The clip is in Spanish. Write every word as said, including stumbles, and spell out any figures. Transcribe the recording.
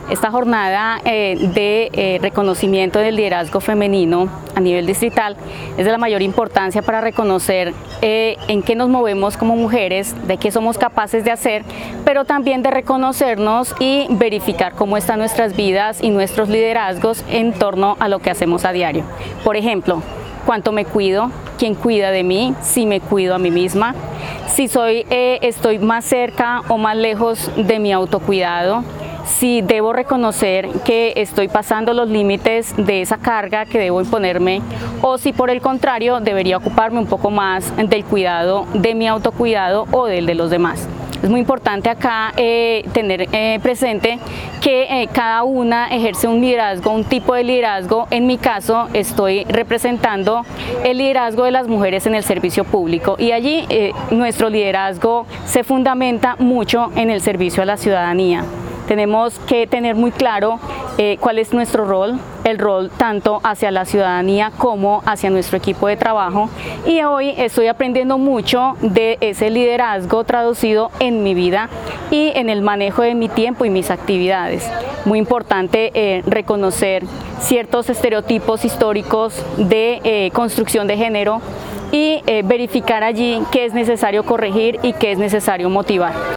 Esta jornada eh, de eh, reconocimiento del liderazgo femenino a nivel distrital es de la mayor importancia para reconocer eh, en qué nos movemos como mujeres, de qué somos capaces de hacer, pero también de reconocernos y verificar cómo están nuestras vidas y nuestros liderazgos en torno a lo que hacemos a diario. Por ejemplo, cuánto me cuido, quién cuida de mí, si me cuido a mí misma, si soy, eh, estoy más cerca o más lejos de mi autocuidado, si debo reconocer que estoy pasando los límites de esa carga que debo imponerme, o si por el contrario debería ocuparme un poco más del cuidado, de mi autocuidado o del de los demás. Es muy importante acá eh, tener eh, presente que eh, cada una ejerce un liderazgo, un tipo de liderazgo. En mi caso estoy representando el liderazgo de las mujeres en el servicio público y allí eh, nuestro liderazgo se fundamenta mucho en el servicio a la ciudadanía. Tenemos que tener muy claro eh, cuál es nuestro rol, el rol tanto hacia la ciudadanía como hacia nuestro equipo de trabajo, y hoy estoy aprendiendo mucho de ese liderazgo traducido en mi vida y en el manejo de mi tiempo y mis actividades. Muy importante eh, reconocer ciertos estereotipos históricos de eh, construcción de género y eh, verificar allí qué es necesario corregir y qué es necesario motivar.